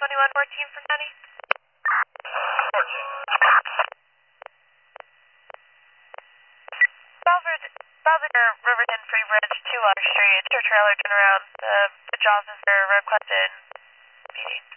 2114 from Danny. 14. Salvador Riverton Free Bridge, 2 Water Street. It's your trailer turnaround. The job is requested meeting.